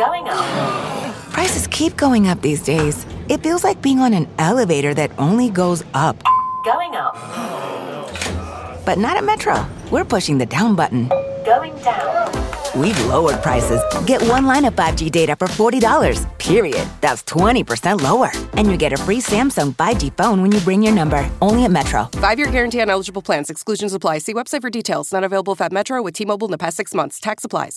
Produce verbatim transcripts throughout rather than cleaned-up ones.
Going up. Prices keep going up these days. It feels like being on an elevator that only goes up. Going up. But not at Metro. We're pushing the down button. Going down. We've lowered prices. Get one line of five G data for forty dollars, period. That's twenty percent lower. And you get a free Samsung five G phone when you bring your number. Only at Metro. Five-year guarantee on eligible plans. Exclusions apply. See website for details. Not available if at Metro with T-Mobile in the past six months. Tax applies.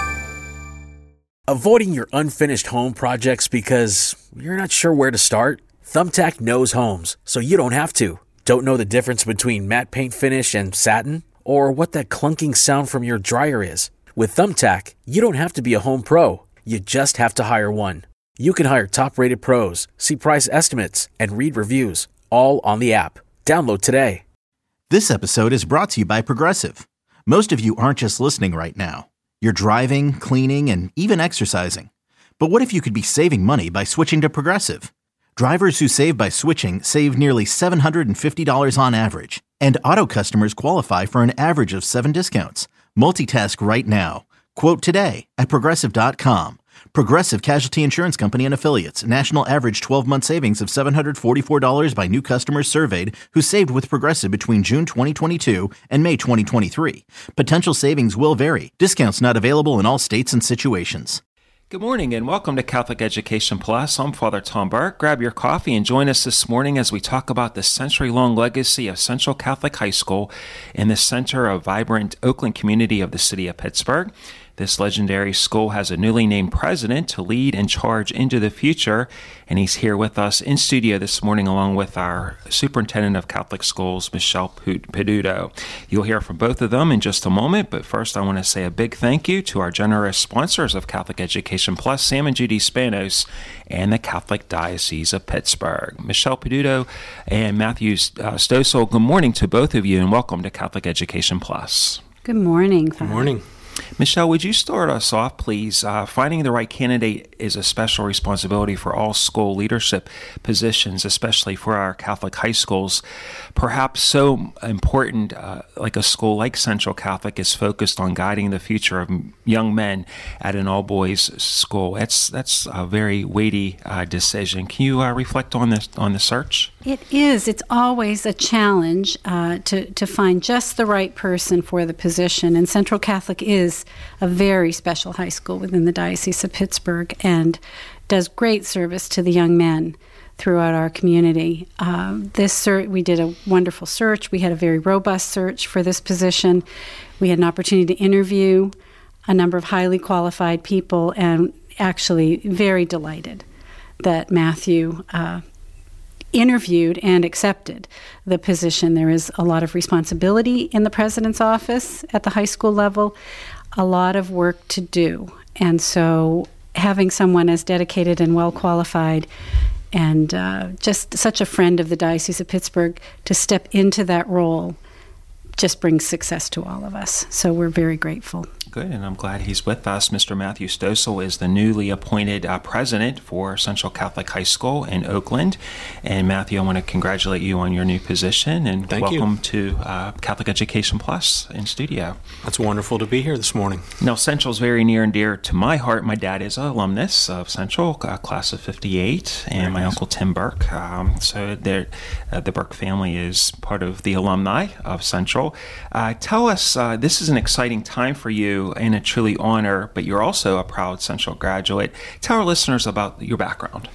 Avoiding your unfinished home projects because you're not sure where to start? Thumbtack knows homes, so you don't have to. Don't know the difference between matte paint finish and satin? Or what that clunking sound from your dryer is? With Thumbtack, you don't have to be a home pro. You just have to hire one. You can hire top-rated pros, see price estimates, and read reviews, all on the app. Download today. This episode is brought to you by Progressive. Most of you aren't just listening right now. You're driving, cleaning, and even exercising. But what if you could be saving money by switching to Progressive? Drivers who save by switching save nearly seven hundred fifty dollars on average. And auto customers qualify for an average of seven discounts. Multitask right now. Quote today at Progressive dot com. Progressive Casualty Insurance Company and Affiliates. National average twelve-month savings of seven hundred forty-four dollars by new customers surveyed who saved with Progressive between June twenty twenty-two and May twenty twenty-three. Potential savings will vary. Discounts not available in all states and situations. Good morning and welcome to Catholic Education Plus. I'm Father Tom Burke. Grab your coffee and join us this morning as we talk about the century-long legacy of Central Catholic High School in the center of vibrant Oakland community of the city of Pittsburgh. This legendary school has a newly named president to lead and charge into the future, and he's here with us in studio this morning along with our superintendent of Catholic schools, Michelle Peduto. You'll hear from both of them in just a moment, but first I want to say a big thank you to our generous sponsors of Catholic Education Plus, Sam and Judy Spanos, and the Catholic Diocese of Pittsburgh. Michelle Peduto and Matthew uh, Stossel, good morning to both of you, and welcome to Catholic Education Plus. Good morning, Father. Good morning. Michelle, would you start us off, please? Uh, finding the right candidate is a special responsibility for all school leadership positions, especially for our Catholic high schools. Perhaps so important, uh, like a school like Central Catholic is focused on guiding the future of young men at an all-boys school. That's that's a very weighty uh, decision. Can you uh, reflect on this on the search? It is. It's always a challenge uh, to to find just the right person for the position, and Central Catholic is a very special high school within the Diocese of Pittsburgh and does great service to the young men throughout our community. Um, this search, we did a wonderful search. We had a very robust search for this position. We had an opportunity to interview a number of highly qualified people, and actually very delighted that Matthew uh, interviewed and accepted the position. There is a lot of responsibility in the president's office at the high school level, a lot of work to do. And so having someone as dedicated and well qualified and uh, just such a friend of the Diocese of Pittsburgh to step into that role just brings success to all of us. So we're very grateful. Good, and I'm glad he's with us. Mister Matthew Stossel is the newly appointed uh, president for Central Catholic High School in Oakland. And Matthew, I want to congratulate you on your new position, and Thank welcome you. to uh, Catholic Education Plus in studio. It's wonderful to be here this morning. Now, Central's very near and dear to my heart. My dad is an alumnus of Central, uh, class of fifty-eight, and very my nice. Uncle Tim Burke. Um, so uh, the Burke family is part of the alumni of Central. Uh, tell us, uh, this is an exciting time for you and a truly honor, but you're also a proud Central graduate. Tell our listeners about your background.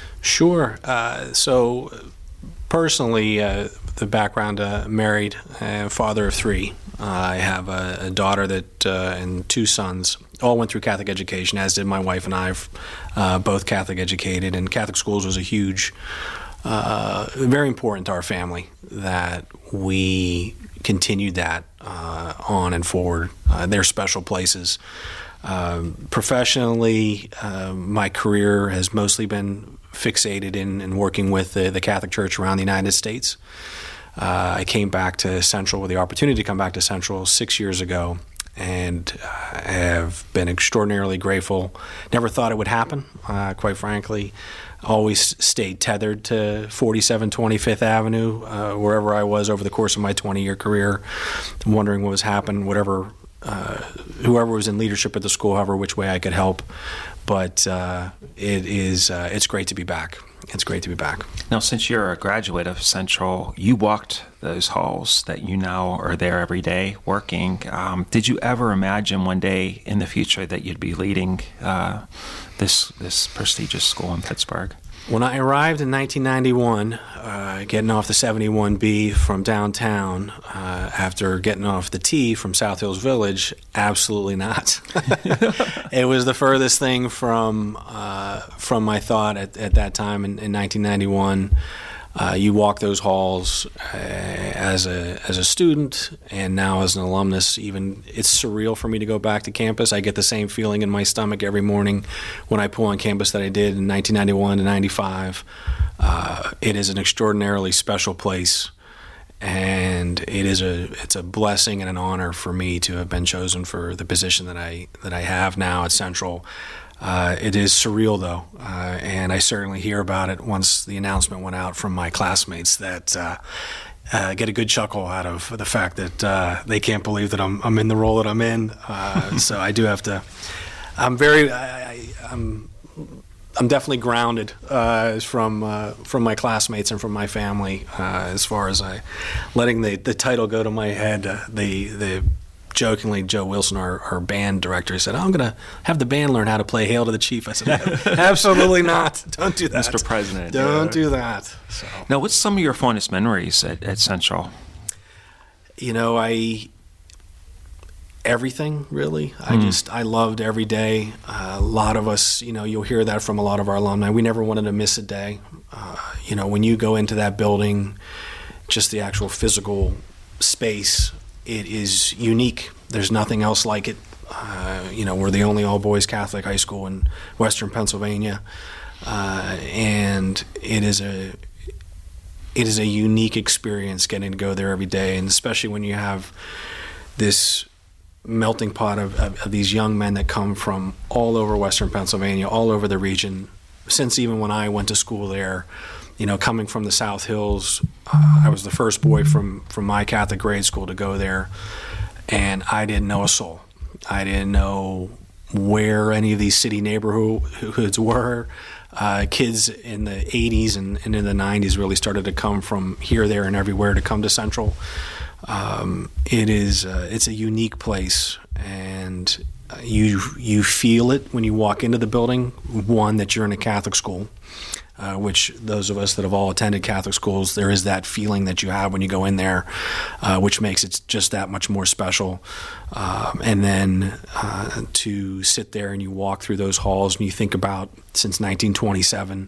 Sure. Uh, so personally, uh, the background, uh, married, uh, father of three. Uh, I have a, a daughter that uh, and two sons. All went through Catholic education, as did my wife and I, uh, both Catholic educated. And Catholic schools was a huge, uh, very important to our family that we continued that uh, on and forward. Uh, they're special places. Um, professionally, uh, my career has mostly been fixated in, in working with the, the Catholic Church around the United States. Uh, I came back to Central with the opportunity to come back to Central six years ago, and I have been extraordinarily grateful. Never thought it would happen, uh, quite frankly. Always stayed tethered to forty-seven twenty-fifth Avenue, uh, wherever I was over the course of my twenty-year career, wondering what was happening, whatever uh, whoever was in leadership at the school, however which way I could help. But uh, it is uh, it's great to be back. It's great to be back. Now, since you're a graduate of Central, you walked those halls that you now are there every day working. Um, did you ever imagine one day in the future that you'd be leading uh, this this prestigious school in Pittsburgh? When I arrived in nineteen ninety-one, uh, getting off the seventy-one B from downtown, uh, after getting off the T from South Hills Village, absolutely not. It was the furthest thing from uh, from my thought at, at that time in, in nineteen ninety-one. Uh, you walk those halls uh, as a as a student, and now as an alumnus. Even it's surreal for me to go back to campus. I get the same feeling in my stomach every morning when I pull on campus that I did in nineteen ninety-one to ninety-five. Uh, it is an extraordinarily special place, and it is a it's a blessing and an honor for me to have been chosen for the position that I that I have now at Central. Uh, it is surreal, though, uh, and I certainly hear about it once the announcement went out from my classmates that uh, uh, get a good chuckle out of the fact that uh, they can't believe that I'm, I'm in the role that I'm in. Uh, so I do have to. I'm very. I, I, I'm. I'm definitely grounded uh, from uh, from my classmates and from my family uh, as far as I letting the, the title go to my head. Uh, the the. Jokingly, Joe Wilson, our, our band director, said, oh, I'm going to have the band learn how to play Hail to the Chief. I said, absolutely not. Don't do that. Mister President. Don't yeah. do that. So. Now, what's some of your fondest memories at, at Central? You know, I everything, really. I mm. just, I loved every day. Uh, a lot of us, you know, you'll hear that from a lot of our alumni. We never wanted to miss a day. Uh, you know, when you go into that building, just the actual physical space, it is unique. There's nothing else like it. Uh, you know, we're the only all-boys Catholic high school in Western Pennsylvania, uh, and it is a it is a unique experience getting to go there every day, and especially when you have this melting pot of, of, of these young men that come from all over Western Pennsylvania, all over the region. Since even when I went to school there, you know, coming from the South Hills, uh, I was the first boy from, from my Catholic grade school to go there, and I didn't know a soul. I didn't know where any of these city neighborhoods were. Uh, kids in the eighties and, and in the nineties really started to come from here, there, and everywhere to come to Central. Um, it is uh, it's a unique place, and you you feel it when you walk into the building. One, that you're in a Catholic school. Uh, which those of us that have all attended Catholic schools, there is that feeling that you have when you go in there, uh, which makes it just that much more special. Um, and then uh, to sit there and you walk through those halls and you think about, since nineteen twenty-seven,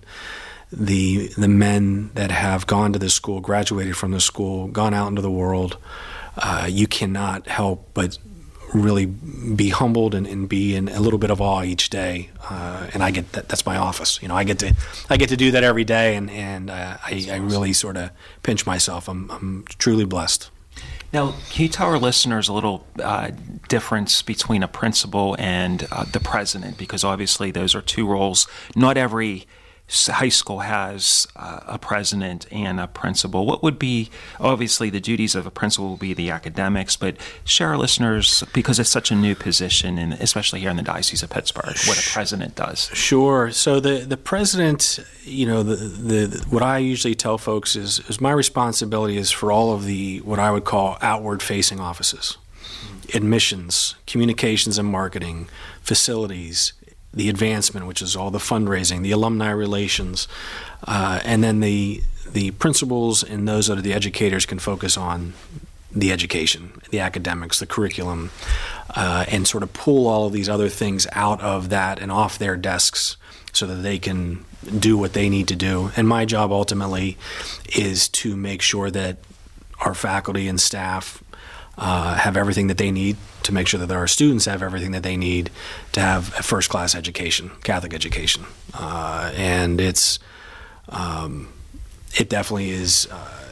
the the men that have gone to this school, graduated from this school, gone out into the world, uh, you cannot help but really be humbled and, and be in a little bit of awe each day, uh, and I get that. That's my office. You know, I get to I get to do that every day, and and uh, I, I really sort of pinch myself. I'm I'm truly blessed. Now, can you tell our listeners a little uh, difference between a principal and uh, the president? Because obviously those are two roles. Not every high school has uh, a president and a principal. What would be, obviously the duties of a principal will be the academics, but share our listeners, because it's such a new position, and especially here in the Diocese of Pittsburgh, what a president does. Sure. So the, the president, you know, the, the, the what I usually tell folks is, is my responsibility is for all of the, what I would call outward-facing offices. Admissions, communications and marketing, facilities, the advancement, which is all the fundraising, the alumni relations, uh, and then the the principals and those that are the educators can focus on the education, the academics, the curriculum, uh, and sort of pull all of these other things out of that and off their desks so that they can do what they need to do. And my job ultimately is to make sure that our faculty and staff Uh, have everything that they need, to make sure that our students have everything that they need to have a first-class education, Catholic education. Uh, and it's, um, it definitely is,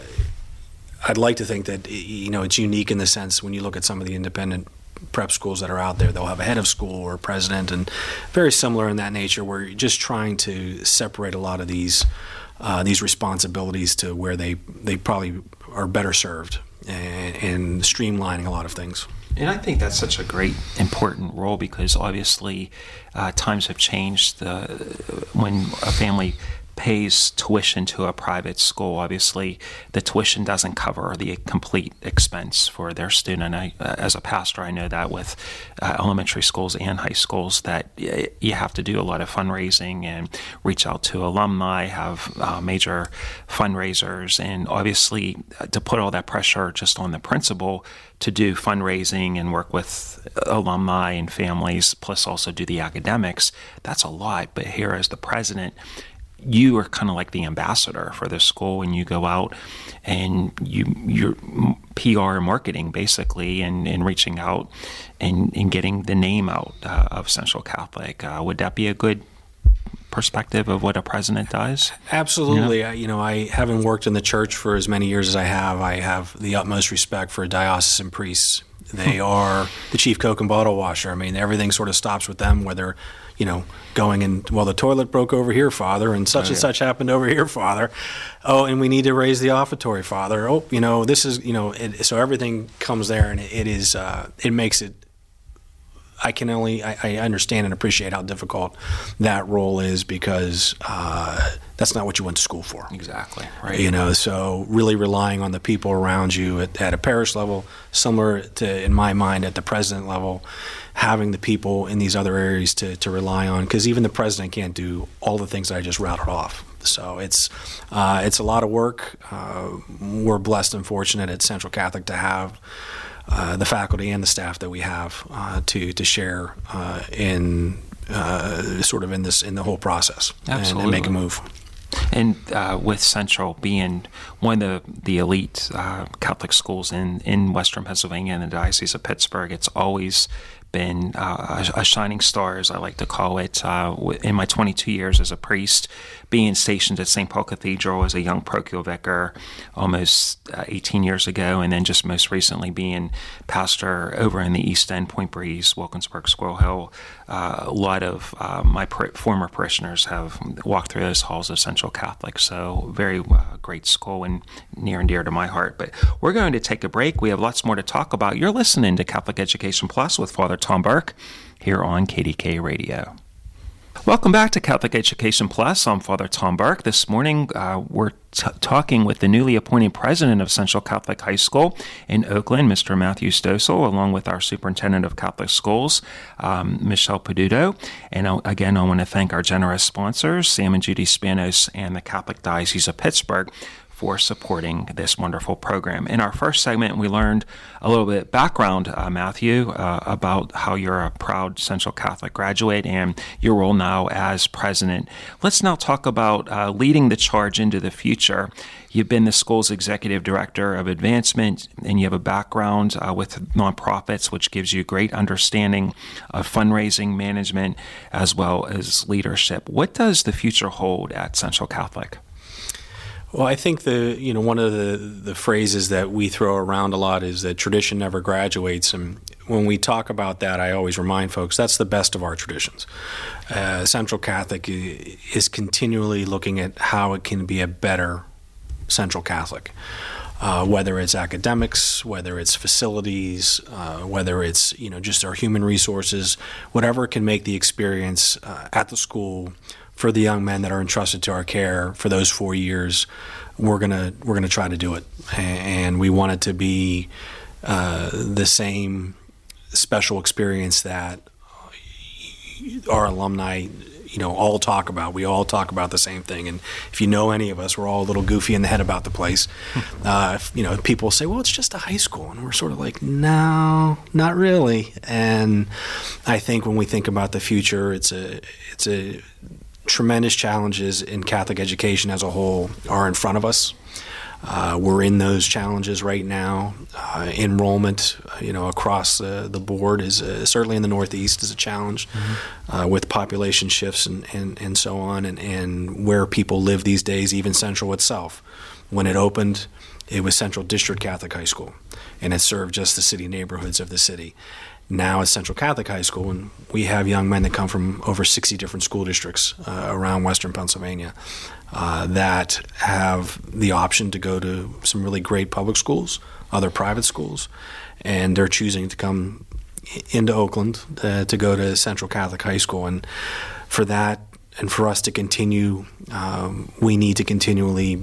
uh, I'd like to think that, you know, it's unique in the sense when you look at some of the independent prep schools that are out there, they'll have a head of school or a president, and very similar in that nature, where you're just trying to separate a lot of these, uh, these responsibilities to where they, they probably are better served. And, and streamlining a lot of things. And I think that's such a great, important role because obviously uh, times have changed. The, when a family pays tuition to a private school, obviously the tuition doesn't cover the complete expense for their student. And I, uh, as a pastor, I know that with uh, elementary schools and high schools that y- you have to do a lot of fundraising and reach out to alumni, have uh, major fundraisers, and obviously uh, to put all that pressure just on the principal to do fundraising and work with alumni and families, plus also do the academics, that's a lot. But here as the president, you are kind of like the ambassador for the school, and you go out and you you're P R and marketing basically, and, and reaching out and, and getting the name out uh, of Central Catholic. Uh, would that be a good perspective of what a president does? Absolutely. Yeah. I, you know, I haven't worked in the church for as many years as I have. I have the utmost respect for diocesan priests. They are the chief coke and bottle washer. I mean, everything sort of stops with them, whether, you know, going in, well, the toilet broke over here, Father, and such oh, and yeah. such happened over here, Father. Oh, and we need to raise the offertory, Father. Oh, you know, this is, you know, it, so everything comes there, and it, it is, uh, it makes it, I can only, I, I understand and appreciate how difficult that role is because uh, that's not what you went to school for. Exactly, right. You know, so really relying on the people around you at, at a parish level, similar to, in my mind, at the president level, having the people in these other areas to, to rely on, because even the president can't do all the things I just routed off. So it's uh, it's a lot of work. Uh, we're blessed and fortunate at Central Catholic to have uh, the faculty and the staff that we have uh, to to share uh, in uh, sort of in this in the whole process and, and make a move. And uh, with Central being one of the, the elite uh, Catholic schools in, in Western Pennsylvania and the Diocese of Pittsburgh, it's always been uh, a, a shining star, as I like to call it. Uh, in my twenty-two years as a priest, being stationed at Saint Paul Cathedral as a young parochial vicar almost uh, eighteen years ago, and then just most recently being pastor over in the East End, Point Breeze, Wilkinsburg, Squirrel Hill, uh, a lot of uh, my par- former parishioners have walked through those halls of Central Catholic, so very uh, great school and near and dear to my heart. But we're going to take a break. We have lots more to talk about. You're listening to Catholic Education Plus with Father Tom Burke here on K D K Radio. Welcome back to Catholic Education Plus. I'm Father Tom Burke. This morning uh, we're t- talking with the newly appointed president of Central Catholic High School in Oakland, Mister Matthew Stossel, along with our superintendent of Catholic schools, um, Michelle Peduto. And uh, again, I want to thank our generous sponsors, Sam and Judy Spanos and the Catholic Diocese of Pittsburgh, for supporting this wonderful program. In our first segment, we learned a little bit background, uh, Matthew, uh, about how you're a proud Central Catholic graduate and your role now as president. Let's now talk about uh, leading the charge into the future. You've been the school's executive director of advancement, and you have a background uh, with nonprofits, which gives you great understanding of fundraising, management, as well as leadership. What does the future hold at Central Catholic? Well, I think the you know one of the, the phrases that we throw around a lot is that tradition never graduates, and when we talk about that, I always remind folks that's the best of our traditions. Uh, Central Catholic is continually looking at how it can be a better Central Catholic, uh, whether it's academics, whether it's facilities, uh, whether it's you know just our human resources, whatever can make the experience uh, at the school for the young men that are entrusted to our care for those four years, we're gonna we're gonna try to do it, and we want it to be uh, the same special experience that our alumni, you know, all talk about. We all talk about the same thing, and if you know any of us, we're all a little goofy in the head about the place. Uh, if, you know, people say, "Well, it's just a high school," and we're sort of like, "No, not really." And I think when we think about the future, it's a it's a tremendous challenges in Catholic education as a whole are in front of us. Uh, we're in those challenges right now. Uh, enrollment, you know, across uh, the board is uh, certainly in the Northeast is a challenge mm-hmm. uh, with population shifts and, and, and so on, and, and where people live these days. Even Central itself, when it opened, it was Central District Catholic High School, and it served just the city neighborhoods of the city. Now it's Central Catholic High School, and we have young men that come from over sixty different school districts uh, around Western Pennsylvania uh, that have the option to go to some really great public schools, other private schools, and they're choosing to come into Oakland uh, to go to Central Catholic High School. And for that, and for us to continue, um, we need to continually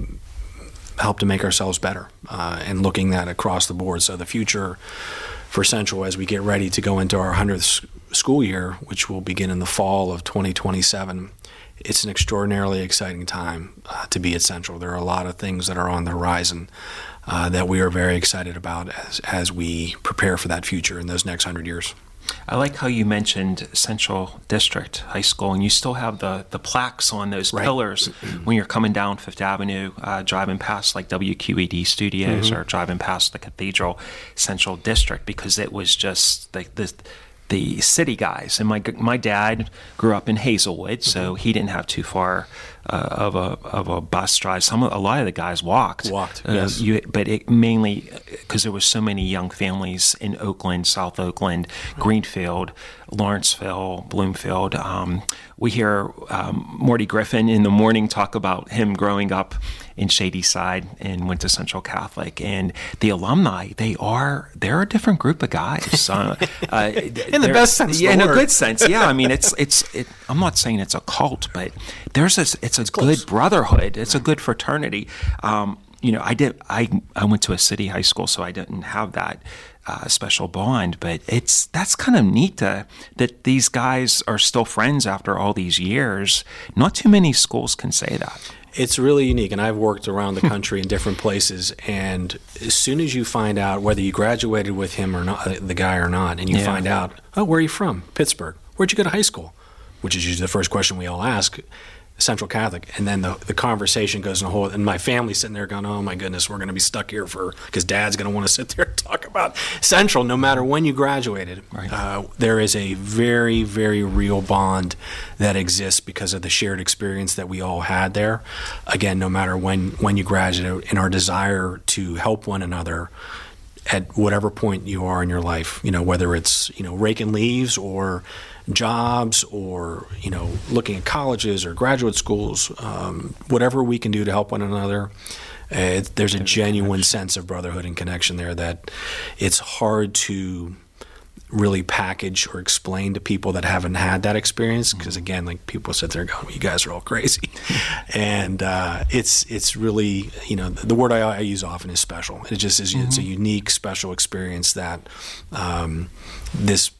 help to make ourselves better, uh, and looking at across the board. So the future for Central, as we get ready to go into our hundredth school year, which will begin in the fall of twenty twenty-seven, it's an extraordinarily exciting time uh, to be at Central. There are a lot of things that are on the horizon uh, that we are very excited about as, as we prepare for that future in those next hundred years. I like how you mentioned Central District High School, and you still have the, the plaques on those Right. pillars when you're coming down Fifth Avenue, uh, driving past like W Q E D Studios Mm-hmm. or driving past the Cathedral Central District, because it was just like the the city guys. And my my dad grew up in Hazelwood, so Mm-hmm. he didn't have too far uh, of a of a bus drive. Some a lot of the guys walked. Walked, Uh, yes. you, but it mainly because there was so many young families in Oakland, South Oakland, Greenfield, Lawrenceville, Bloomfield. Um, we hear um, Morty Griffin in the morning talk about him growing up in Shadyside and went to Central Catholic. And the alumni, they are they're a different group of guys. Uh, uh, In the best sense of the yeah, in a word. good sense. Yeah, I mean, it's it's. It, I'm not saying it's a cult, but there's a it's a good brotherhood. It's a good fraternity. Um, you know, I did. I I went to a city high school, so I didn't have that uh, special bond. But it's that's kind of neat to, that these guys are still friends after all these years. Not too many schools can say that. It's really unique, and I've worked around the country in different places, and as soon as you find out whether you graduated with him or not, the guy or not, and you Yeah. find out, oh, where are you from? Pittsburgh. Where'd you go to high school? Which is usually the first question we all ask. Central Catholic, and then the the conversation goes in a whole, and my family's sitting there going, oh my goodness, we're going to be stuck here for, because Dad's going to want to sit there and talk about Central no matter when you graduated. Right. Uh, there is a very, very real bond that exists because of the shared experience that we all had there. Again, no matter when, when you graduate, and our desire to help one another at whatever point you are in your life, you know, whether it's, you know, raking leaves or jobs or, you know, looking at colleges or graduate schools, um, whatever we can do to help one another. Uh, it, there's a genuine sense of brotherhood and connection there that it's hard to really package or explain to people that haven't had that experience, because again, like, people sit there going, you guys are all crazy. And uh, it's it's really, you know, the word I, I use often is special. It just is, it's a unique, special experience that um, this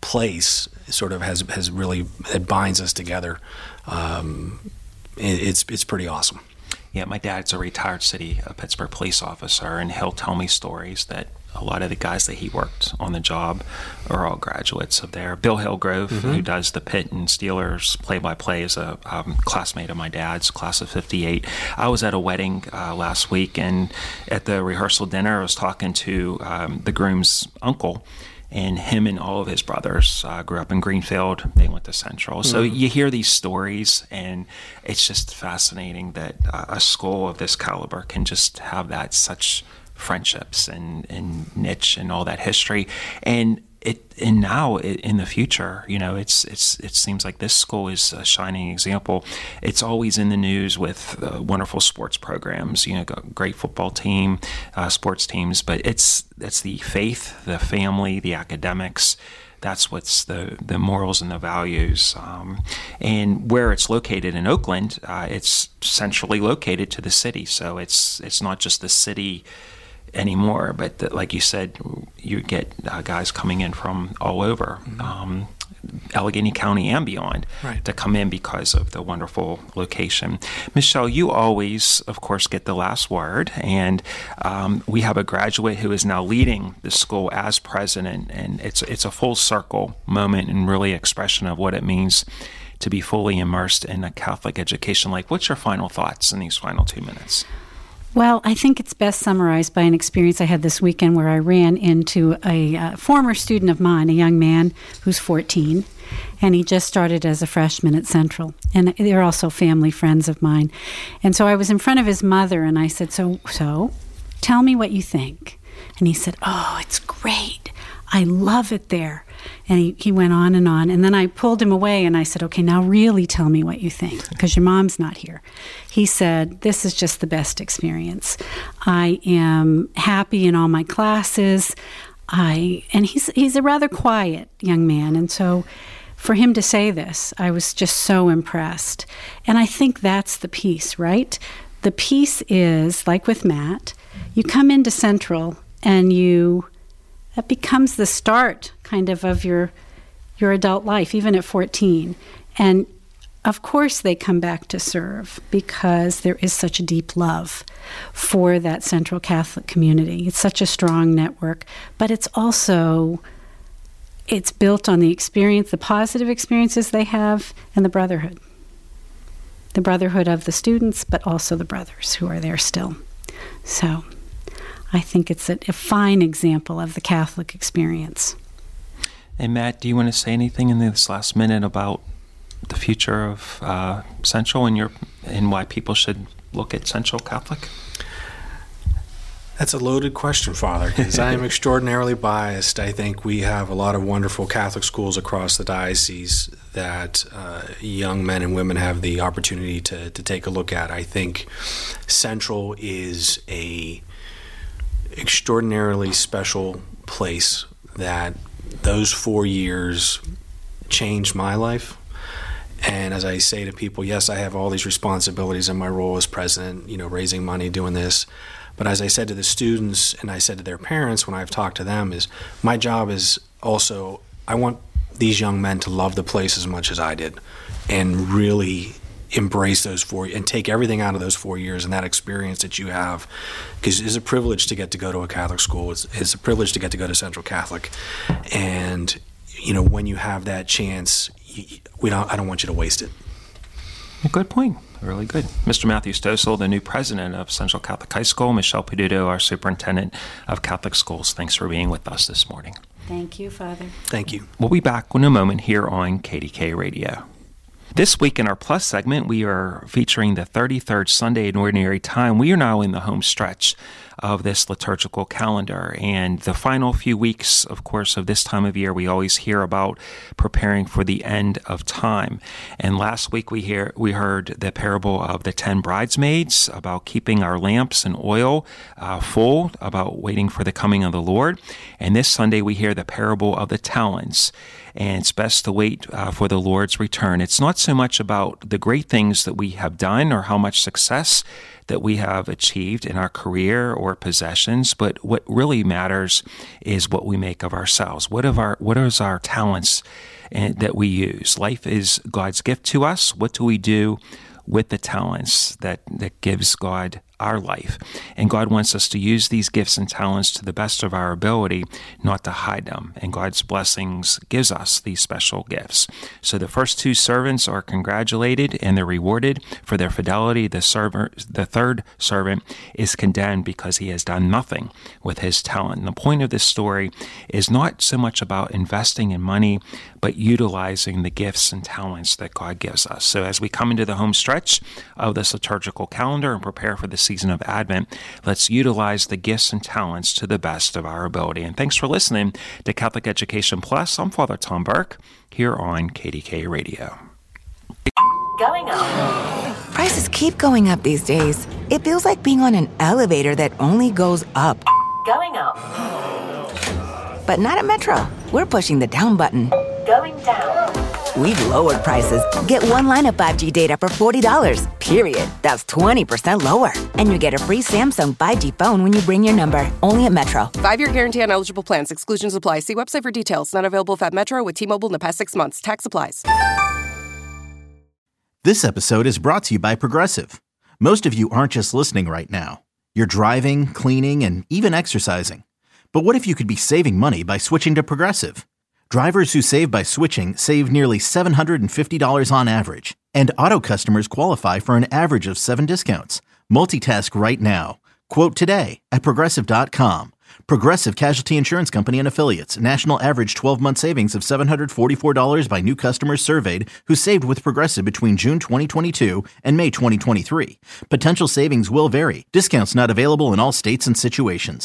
place sort of has has really, it binds us together. Um, it, it's it's pretty awesome. Yeah, my dad's a retired city uh, Pittsburgh police officer, and he'll tell me stories that a lot of the guys that he worked on the job are all graduates of there. Bill Hillgrove, Mm-hmm. who does the Pitt and Steelers play-by-play, is a um, classmate of my dad's, class of fifty-eight. I was at a wedding uh, last week, and at the rehearsal dinner, I was talking to um, the groom's uncle, and him and all of his brothers uh, grew up in Greenfield. They went to Central. So Mm-hmm. you hear these stories, and it's just fascinating that uh, a school of this caliber can just have that such friendships and, and niche and all that history. And it and now it, in the future, you know, it's it's it seems like this school is a shining example. It's always in the news with uh, wonderful sports programs, you know, great football team, uh, sports teams, but it's it's the faith, the family, the academics. That's what's the, the morals and the values. Um, and where it's located in Oakland, uh, it's centrally located to the city. So it's it's not just the city anymore, but the, like you said, you get uh, guys coming in from all over, mm-hmm. um, Allegheny County and beyond, right. to come in because of the wonderful location. Michelle, you always, of course, get the last word, and um, we have a graduate who is now leading the school as president, and it's it's a full circle moment and really expression of what it means to be fully immersed in a Catholic education. Like, what's your final thoughts in these final two minutes? Well, I think it's best summarized by an experience I had this weekend where I ran into a uh, former student of mine, a young man who's fourteen, and he just started as a freshman at Central. And they're also family friends of mine. And so I was in front of his mother, and I said, so, so, tell me what you think. And he said, oh, it's great. I love it there. And he, he went on and on. And then I pulled him away and I said, okay, now really tell me what you think, because your mom's not here. He said, this is just the best experience. I am happy in all my classes. I and he's he's a rather quiet young man. And so for him to say this, I was just so impressed. And I think that's the piece, right? The piece is, like with Matt, you come into Central and you, that becomes the start kind of of your your adult life, even at fourteen. And of course they come back to serve because there is such a deep love for that Central Catholic community. It's such a strong network, but it's also, it's built on the experience, the positive experiences they have, and the brotherhood. The brotherhood of the students, but also the brothers who are there still. So I think it's a, a fine example of the Catholic experience. And Matt, do you want to say anything in this last minute about the future of uh, Central and your and why people should look at Central Catholic? That's a loaded question, Father, because I am extraordinarily biased. I think we have a lot of wonderful Catholic schools across the diocese that uh, young men and women have the opportunity to, to take a look at. I think Central is a extraordinarily special place that those four years changed my life. And as I say to people, yes, I have all these responsibilities in my role as president, you know, raising money, doing this. But as I said to the students and I said to their parents when I've talked to them, is my job is also, I want these young men to love the place as much as I did and really embrace those four and take everything out of those four years and that experience that you have, because it's a privilege to get to go to a Catholic school. It's, it's a privilege to get to go to Central Catholic. And, you know, when you have that chance, we don't, I don't want you to waste it. Good point. Really good. Mister Matthew Stossel, the new president of Central Catholic High School, Michelle Peduto, our superintendent of Catholic schools. Thanks for being with us this morning. Thank you, Father. Thank you. We'll be back in a moment here on K D K Radio. This week in our Plus segment, we are featuring the thirty-third Sunday in Ordinary Time. We are now in the home stretch of this liturgical calendar. And the final few weeks, of course, of this time of year, we always hear about preparing for the end of time. And last week we hear we heard the parable of the ten bridesmaids, about keeping our lamps and oil uh, full, about waiting for the coming of the Lord. And this Sunday we hear the parable of the talents. And it's best to wait uh, for the Lord's return. It's not so much about the great things that we have done or how much success that we have achieved in our career or possessions, but what really matters is what we make of ourselves. What of our what is our talents and, that we use? Life is God's gift to us. What do we do with the talents that, that gives God our life? And God wants us to use these gifts and talents to the best of our ability, not to hide them. And God's blessings gives us these special gifts. So the first two servants are congratulated and they're rewarded for their fidelity. The servant, the third servant is condemned because he has done nothing with his talent. And the point of this story is not so much about investing in money, but utilizing the gifts and talents that God gives us. So as we come into the home stretch of this liturgical calendar and prepare for the season of Advent, let's utilize the gifts and talents to the best of our ability. And thanks for listening to Catholic Education Plus. I'm Father Tom Burke here on K D K Radio. Going up. Prices keep going up these days. It feels like being on an elevator that only goes up. Going up. But not at Metro. We're pushing the down button. Going down. We've lowered prices. Get one line of five G data for forty dollars, period. That's twenty percent lower. And you get a free Samsung five G phone when you bring your number. Only at Metro. Five-year guarantee on eligible plans. Exclusions apply. See website for details. Not available at Metro with T-Mobile in the past six months. Tax applies. This episode is brought to you by Progressive. Most of you aren't just listening right now. You're driving, cleaning, and even exercising. But what if you could be saving money by switching to Progressive? Drivers who save by switching save nearly seven hundred fifty dollars on average. And auto customers qualify for an average of seven discounts. Multitask right now. Quote today at Progressive dot com. Progressive Casualty Insurance Company and Affiliates. National average twelve-month savings of seven hundred forty-four dollars by new customers surveyed who saved with Progressive between June twenty twenty-two and May twenty twenty-three. Potential savings will vary. Discounts not available in all states and situations.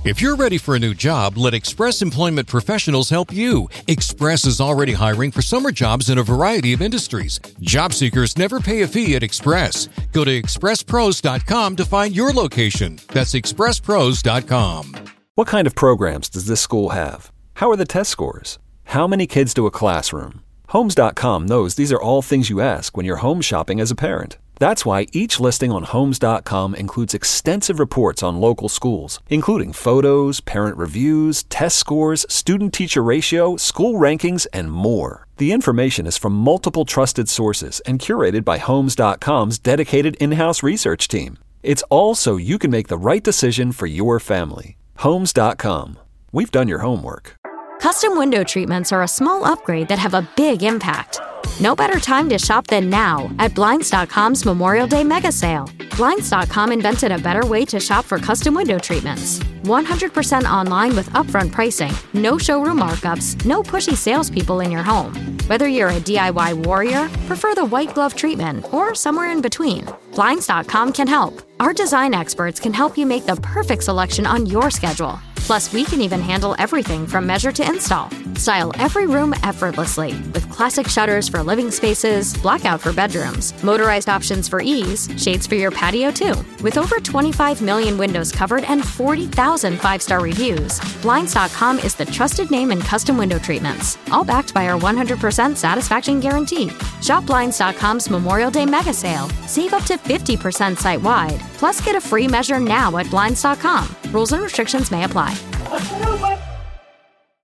If you're ready for a new job, let Express Employment Professionals help you. Express is already hiring for summer jobs in a variety of industries. Job seekers never pay a fee at Express. Go to express pros dot com to find your location. That's express pros dot com. What kind of programs does this school have? How are the test scores? How many kids do a classroom? Homes dot com knows these are all things you ask when you're home shopping as a parent. That's why each listing on Homes dot com includes extensive reports on local schools, including photos, parent reviews, test scores, student-teacher ratio, school rankings, and more. The information is from multiple trusted sources and curated by Homes dot com's dedicated in-house research team. It's all so you can make the right decision for your family. Homes dot com. We've done your homework. Custom window treatments are a small upgrade that have a big impact. No better time to shop than now at Blinds dot com's Memorial Day Mega Sale. Blinds dot com invented a better way to shop for custom window treatments. one hundred percent online with upfront pricing, no showroom markups, no pushy salespeople in your home. Whether you're a D I Y warrior, prefer the white glove treatment, or somewhere in between, Blinds dot com can help. Our design experts can help you make the perfect selection on your schedule. Plus, we can even handle everything from measure to install. Style every room effortlessly with classic shutters for living spaces, blackout for bedrooms, motorized options for ease, shades for your patio too. With over twenty-five million windows covered and forty thousand five-star reviews, Blinds dot com is the trusted name in custom window treatments, all backed by our one hundred percent satisfaction guarantee. Shop Blinds dot com's Memorial Day Mega Sale. Save up to fifty percent site-wide. Plus, get a free measure now at Blinds dot com. Rules and restrictions may apply.